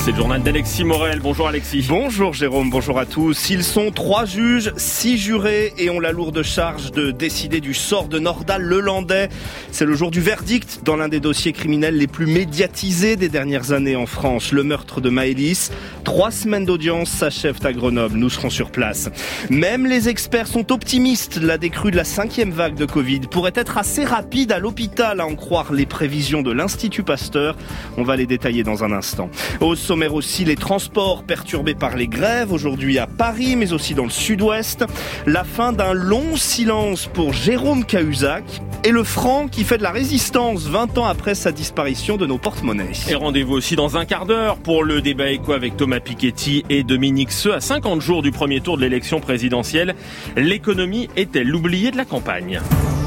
C'est le journal d'Alexis Morel. Bonjour Alexis. Bonjour Jérôme, bonjour à tous. Ils sont 3 juges, 6 jurés et ont la lourde charge de décider du sort de Nordal Lelandais. C'est le jour du verdict dans l'un des dossiers criminels les plus médiatisés des dernières années en France, le meurtre de Maëlys. 3 semaines d'audience s'achèvent à Grenoble, nous serons sur place. Même les experts sont optimistes. La décrue de la 5e vague de Covid pourrait être assez rapide à l'hôpital, à en croire les prévisions de l'Institut Pasteur. On va les détailler dans un instant. Au sommaire aussi, les transports perturbés par les grèves aujourd'hui à Paris, mais aussi dans le sud-ouest. La fin d'un long silence pour Jérôme Cahuzac et le franc qui fait de la résistance 20 ans après sa disparition de nos porte-monnaies. Et rendez-vous aussi dans un quart d'heure pour le débat éco avec Thomas Piketty et Dominique Seux. À 50 jours du premier tour de l'élection présidentielle, l'économie est-elle l'oubliée de la campagne ?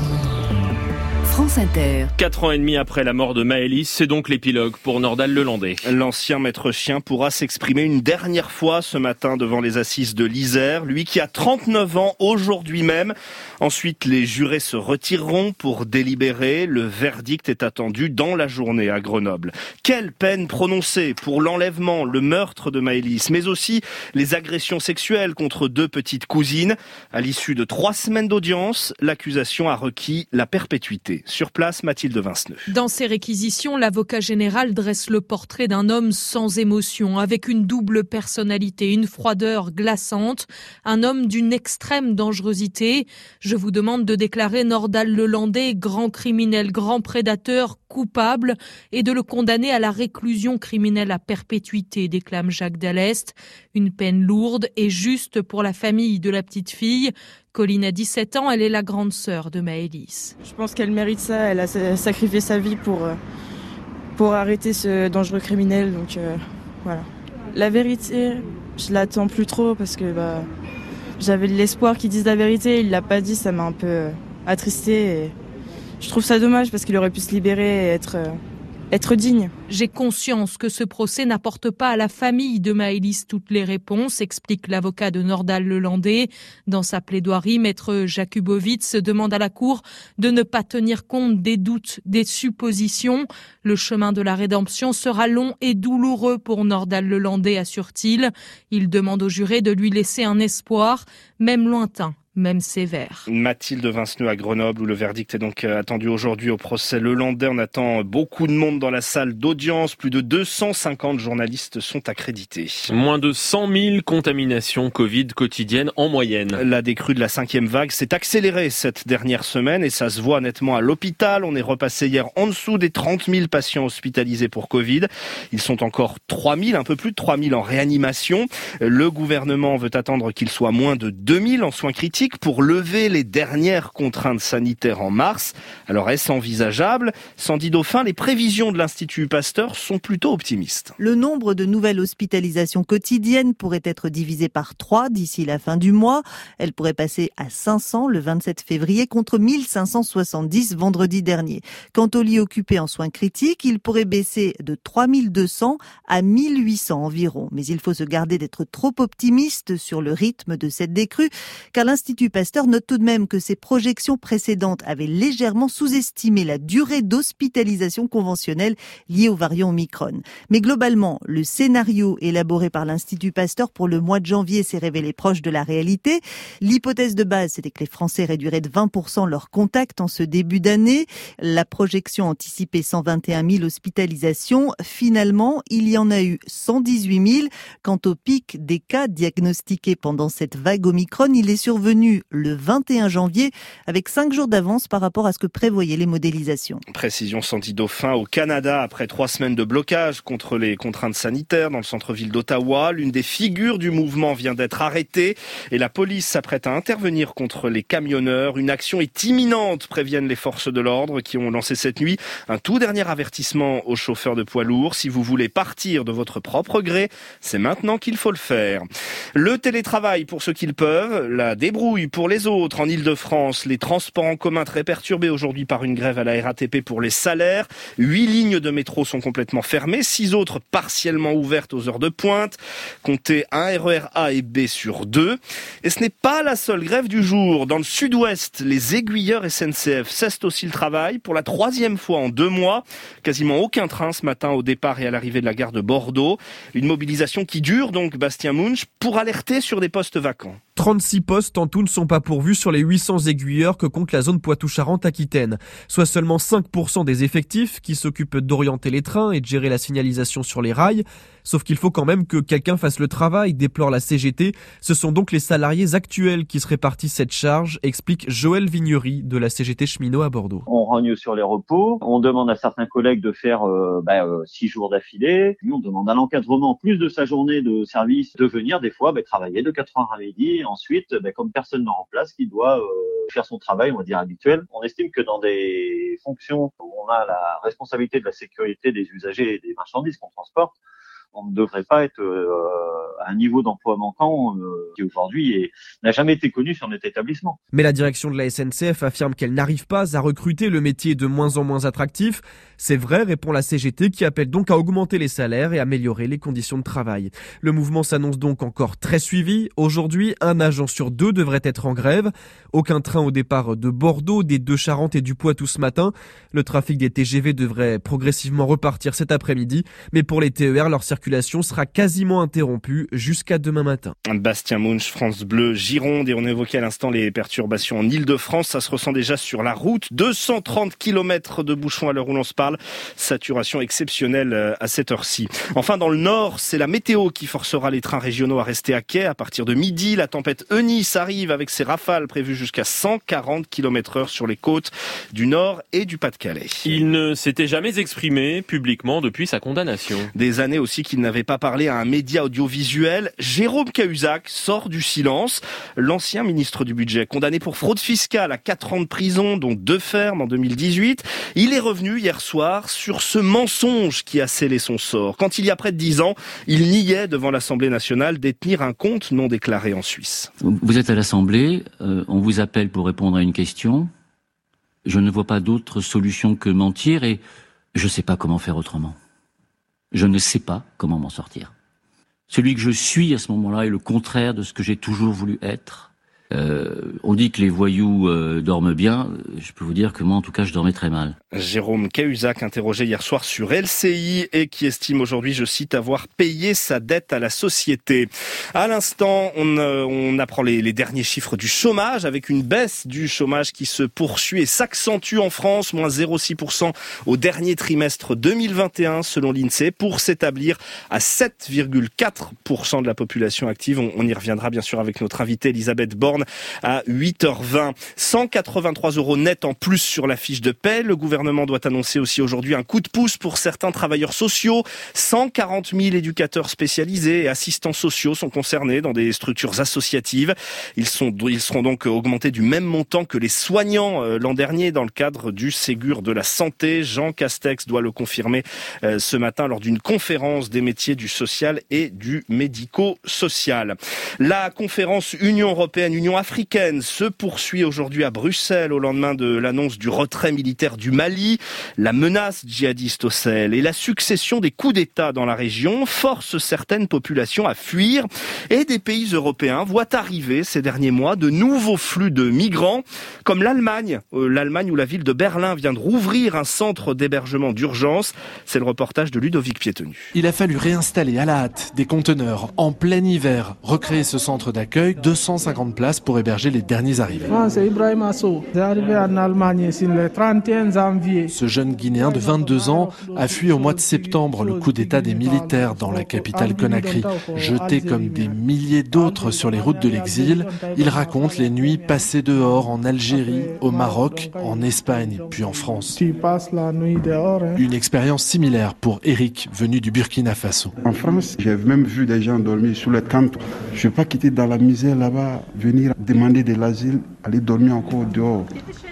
France Inter. 4 ans et demi après la mort de Maëlys, c'est donc l'épilogue pour Nordal Lelandais. L'ancien maître chien pourra s'exprimer une dernière fois ce matin devant les assises de l'Isère, lui qui a 39 ans aujourd'hui même. Ensuite, les jurés se retireront pour délibérer. Le verdict est attendu dans la journée à Grenoble. Quelle peine prononcée pour l'enlèvement, le meurtre de Maëlys, mais aussi les agressions sexuelles contre 2 petites cousines. À l'issue de 3 semaines d'audience, l'accusation a requis la perpétuité. Sur place, Mathilde Vinceneux. Dans ses réquisitions, l'avocat général dresse le portrait d'un homme sans émotion, avec une double personnalité, une froideur glaçante, un homme d'une extrême dangerosité. Je vous demande de déclarer Nordal Lelandais grand criminel, grand prédateur, coupable et de le condamner à la réclusion criminelle à perpétuité, déclame Jacques Dallest. Une peine lourde et juste pour la famille de la petite fille. Colline a 17 ans, elle est la grande sœur de Maëlys. Je pense qu'elle mérite ça, elle a sacrifié sa vie pour arrêter ce dangereux criminel, donc voilà. La vérité, je l'attends plus trop parce que j'avais de l'espoir qu'il dise la vérité, il l'a pas dit, ça m'a un peu attristée. Et je trouve ça dommage parce qu'il aurait pu se libérer et être digne. J'ai conscience que ce procès n'apporte pas à la famille de Maëlys toutes les réponses, explique l'avocat de Nordal Lelandais. Dans sa plaidoirie, maître Jakubowicz demande à la Cour de ne pas tenir compte des doutes, des suppositions. Le chemin de la rédemption sera long et douloureux pour Nordal Lelandais, assure-t-il. Il demande aux jurés de lui laisser un espoir, même lointain, même sévère. Mathilde Vinceneux à Grenoble, où le verdict est donc attendu aujourd'hui au procès Lelandais. On attend beaucoup de monde dans la salle d'audience. Plus de 250 journalistes sont accrédités. Moins de 100 000 contaminations Covid quotidiennes en moyenne. La décrue de la 5e vague s'est accélérée cette dernière semaine et ça se voit nettement à l'hôpital. On est repassé hier en dessous des 30 000 patients hospitalisés pour Covid. Ils sont encore 3 000, un peu plus de 3 000 en réanimation. Le gouvernement veut attendre qu'il soit moins de 2 000 en soins critiques pour lever les dernières contraintes sanitaires en mars. Alors est-ce envisageable ? Sandy Dauphin, les prévisions de l'Institut Pasteur sont plutôt optimistes. Le nombre de nouvelles hospitalisations quotidiennes pourrait être divisé par 3 d'ici la fin du mois. Elle pourrait passer à 500 le 27 février contre 1570 vendredi dernier. Quant aux lits occupés en soins critiques, il pourrait baisser de 3200 à 1800 environ. Mais il faut se garder d'être trop optimiste sur le rythme de cette décrue, car l'Institut Pasteur note tout de même que ses projections précédentes avaient légèrement sous-estimé la durée d'hospitalisation conventionnelle liée au variant Omicron. Mais globalement, le scénario élaboré par l'Institut Pasteur pour le mois de janvier s'est révélé proche de la réalité. L'hypothèse de base, c'était que les Français réduiraient de 20% leurs contacts en ce début d'année. La projection anticipait 121 000 hospitalisations. Finalement, il y en a eu 118 000. Quant au pic des cas diagnostiqués pendant cette vague Omicron, il est survenu le 21 janvier avec 5 jours d'avance par rapport à ce que prévoyaient les modélisations. Précision Sandy Dauphin au Canada après 3 semaines de blocage contre les contraintes sanitaires dans le centre-ville d'Ottawa. L'une des figures du mouvement vient d'être arrêtée et la police s'apprête à intervenir contre les camionneurs. Une action est imminente, préviennent les forces de l'ordre qui ont lancé cette nuit un tout dernier avertissement aux chauffeurs de poids lourds. Si vous voulez partir de votre propre gré, c'est maintenant qu'il faut le faire. Le télétravail pour ceux qui le peuvent, la débrouille débrouille pour les autres. En Ile-de-France, les transports en commun très perturbés aujourd'hui par une grève à la RATP pour les salaires. 8 lignes de métro sont complètement fermées, 6 autres partiellement ouvertes aux heures de pointe. Comptez un RER A et B sur 2. Et ce n'est pas la seule grève du jour. Dans le sud-ouest, les aiguilleurs SNCF cessent aussi le travail pour la 3e fois en 2 mois. Quasiment aucun train ce matin au départ et à l'arrivée de la gare de Bordeaux. Une mobilisation qui dure donc, Bastien Munch, pour alerter sur des postes vacants. 36 postes en tout ne sont pas pourvus sur les 800 aiguilleurs que compte la zone Poitou-Charentes-Aquitaine. Soit seulement 5% des effectifs qui s'occupent d'orienter les trains et de gérer la signalisation sur les rails. Sauf qu'il faut quand même que quelqu'un fasse le travail, déplore la CGT. Ce sont donc les salariés actuels qui se répartissent cette charge, explique Joël Vignery de la CGT cheminot à Bordeaux. On rogne sur les repos, on demande à certains collègues de faire 6 jours d'affilée. Puis on demande à l'encadrement, plus de sa journée de service, de venir des fois travailler de 4h à midi. Ensuite, comme personne ne remplace, qui doit faire son travail, on va dire, habituel. On estime que dans des fonctions où on a la responsabilité de la sécurité des usagers et des marchandises qu'on transporte, on ne devrait pas être à un niveau d'emploi manquant qui aujourd'hui n'a jamais été connu sur notre établissement. Mais la direction de la SNCF affirme qu'elle n'arrive pas à recruter, le métier est de moins en moins attractif. C'est vrai, répond la CGT, qui appelle donc à augmenter les salaires et améliorer les conditions de travail. Le mouvement s'annonce donc encore très suivi. Aujourd'hui, 1 agent sur 2 devrait être en grève. Aucun train au départ de Bordeaux, des Deux-Charentes et du Poitou ce matin. Le trafic des TGV devrait progressivement repartir cet après-midi. Mais pour les TER, leur circulation sera quasiment interrompue jusqu'à demain matin. Bastien Munch, France Bleu, Gironde. Et on évoquait à l'instant les perturbations en Ile-de-France. Ça se ressent déjà sur la route. 230 km de bouchons à l'heure où l'on se parle. Saturation exceptionnelle à cette heure-ci. Enfin, dans le nord, c'est la météo qui forcera les trains régionaux à rester à quai. À partir de midi, la tempête Eunice arrive avec ses rafales prévues jusqu'à 140 km/h sur les côtes du Nord et du Pas-de-Calais. Il ne s'était jamais exprimé publiquement depuis sa condamnation. Des années aussi qu'il n'avait pas parlé à un média audiovisuel. Jérôme Cahuzac sort du silence. L'ancien ministre du Budget, condamné pour fraude fiscale à 4 ans de prison, dont 2 fermes en 2018. Il est revenu hier soir sur ce mensonge qui a scellé son sort. Quand il y a près de 10 ans, il niait devant l'Assemblée nationale détenir un compte non déclaré en Suisse. Vous êtes à l'Assemblée, on vous appelle pour répondre à une question. Je ne vois pas d'autre solution que mentir et je ne sais pas comment faire autrement. Je ne sais pas comment m'en sortir. Celui que je suis à ce moment-là est le contraire de ce que j'ai toujours voulu être. On dit que les voyous dorment bien. Je peux vous dire que moi, en tout cas, je dormais très mal. Jérôme Cahuzac, interrogé hier soir sur LCI et qui estime aujourd'hui, je cite, avoir payé sa dette à la société. À l'instant, on apprend les derniers chiffres du chômage avec une baisse du chômage qui se poursuit et s'accentue en France, moins 0,6% au dernier trimestre 2021 selon l'INSEE pour s'établir à 7,4% de la population active. On y reviendra bien sûr avec notre invitée Elisabeth Borne à 8h20. 183 € net en plus sur la fiche de paie. Le gouvernement doit annoncer aussi aujourd'hui un coup de pouce pour certains travailleurs sociaux. 140 000 éducateurs spécialisés et assistants sociaux sont concernés dans des structures associatives. Ils seront donc augmentés du même montant que les soignants l'an dernier dans le cadre du Ségur de la santé. Jean Castex doit le confirmer ce matin lors d'une conférence des métiers du social et du médico-social. La conférence Union européenne, Union africaine se poursuit aujourd'hui à Bruxelles au lendemain de l'annonce du retrait militaire du Mali. La menace djihadiste au Sahel et la succession des coups d'État dans la région forcent certaines populations à fuir et des pays européens voient arriver ces derniers mois de nouveaux flux de migrants comme l'Allemagne où la ville de Berlin vient de rouvrir un centre d'hébergement d'urgence. C'est le reportage de Ludovic Piétenu. Il a fallu réinstaller à la hâte des conteneurs en plein hiver, recréer ce centre d'accueil, 250 places pour héberger les derniers arrivés. C'est Ibrahim Asso. J'ai arrivé en Allemagne le 31 janvier. Ce jeune Guinéen de 22 ans a fui au mois de septembre le coup d'État des militaires dans la capitale Conakry. Jeté comme des milliers d'autres sur les routes de l'exil, il raconte les nuits passées dehors en Algérie, au Maroc, en Espagne, puis en France. Tu passes la nuit dehors. Une expérience similaire pour Eric, venu du Burkina Faso. En France, j'ai même vu des gens dormir sous les tentes. Je ne vais pas quitter dans la misère là-bas, venir demander de l'asile, aller dormir encore dehors.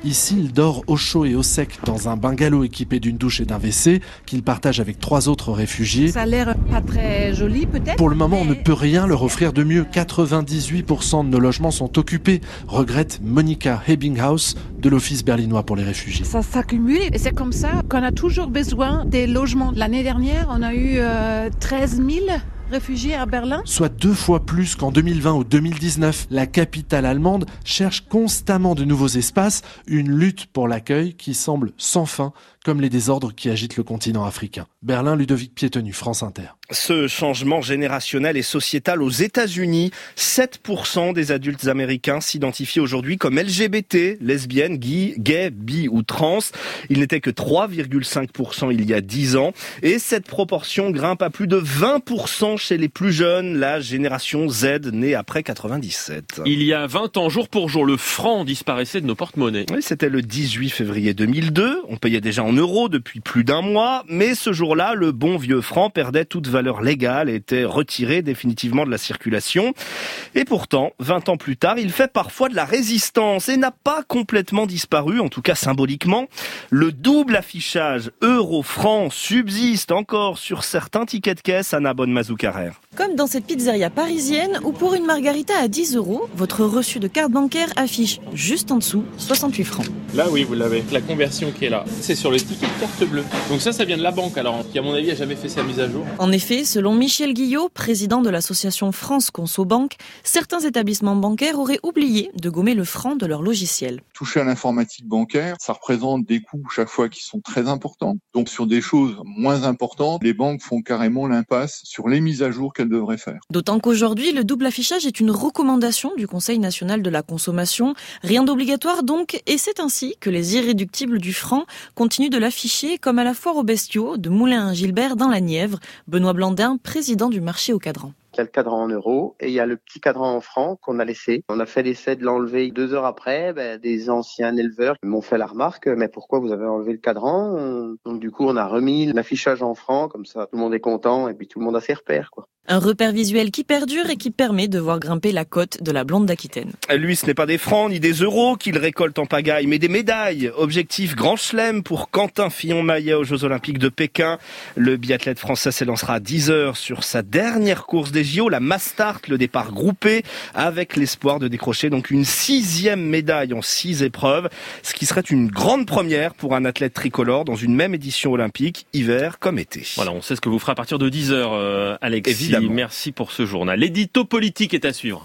Ici, il dort au chaud et au sec dans un bungalow équipé d'une douche et d'un WC qu'il partage avec 3 autres réfugiés. Ça a l'air pas très joli peut-être. Pour le moment, on ne peut rien leur offrir de mieux. 98% de nos logements sont occupés, regrette Monika Hebinghaus de l'Office berlinois pour les réfugiés. Ça s'accumule et c'est comme ça qu'on a toujours besoin des logements. L'année dernière, on a eu 13 000 réfugiés à Berlin. Soit 2 fois plus qu'en 2020 ou 2019. La capitale allemande cherche constamment de nouveaux espaces, une lutte pour l'accueil qui semble sans fin, comme les désordres qui agitent le continent africain. Berlin, Ludovic Piétenu, France Inter. Ce changement générationnel et sociétal aux États-Unis, 7% des adultes américains s'identifient aujourd'hui comme LGBT, lesbiennes, gays, bi ou trans. Il n'était que 3,5% il y a 10 ans. Et cette proportion grimpe à plus de 20% chez les plus jeunes, la génération Z née après 97. Il y a 20 ans, jour pour jour, le franc disparaissait de nos porte-monnaies. Oui, c'était le 18 février 2002. On payait déjà en euros depuis plus d'un mois. Mais ce jour-là, le bon vieux franc perdait toute valeur légale et était retiré définitivement de la circulation. Et pourtant, 20 ans plus tard, il fait parfois de la résistance et n'a pas complètement disparu, en tout cas symboliquement. Le double affichage euro-franc subsiste encore sur certains tickets de caisse, Anna Bonne-Mazoucarer. Comme dans cette pizzeria parisienne où pour une margarita à 10 €, votre reçu de carte bancaire affiche juste en dessous 68 francs. Là oui, vous l'avez. La conversion qui est là, c'est sur le ticket de carte bleue. Donc ça vient de la banque alors, qui à mon avis a jamais fait sa mise à jour. En effet, selon Michel Guillot, président de l'association France Conso Banque, certains établissements bancaires auraient oublié de gommer le franc de leur logiciel. Toucher à l'informatique bancaire, ça représente des coûts chaque fois qui sont très importants. Donc sur des choses moins importantes, les banques font carrément l'impasse sur les mises à jour qu'elles devraient faire. D'autant qu'aujourd'hui, le double affichage est une recommandation du Conseil national de la consommation. Rien d'obligatoire donc, et c'est ainsi que les irréductibles du franc continuent de l'afficher comme à la foire aux bestiaux de Moulins-Gilbert dans la Nièvre. Benoît Blandin, président du marché au cadran. Il y a le cadran en euros et il y a le petit cadran en francs qu'on a laissé. On a fait l'essai de l'enlever 2 heures après. Des anciens éleveurs m'ont fait la remarque, mais pourquoi vous avez enlevé le cadran? Donc du coup, on a remis l'affichage en francs, comme ça tout le monde est content et puis tout le monde a ses repères, quoi. Un repère visuel qui perdure et qui permet de voir grimper la cote de la blonde d'Aquitaine. Lui, ce n'est pas des francs ni des euros qu'il récolte en pagaille, mais des médailles. Objectif Grand Chelem pour Quentin Fillon-Maillet aux Jeux Olympiques de Pékin. Le biathlète français s'élancera à 10 heures sur sa dernière course des JO, la Mass Start, le départ groupé, avec l'espoir de décrocher donc une 6e médaille en 6 épreuves, ce qui serait une grande première pour un athlète tricolore dans une même édition olympique, hiver comme été. Voilà, on sait ce que vous ferez à partir de 10 heures, Alexis. Évidemment. Merci pour ce journal. L'édito politique est à suivre.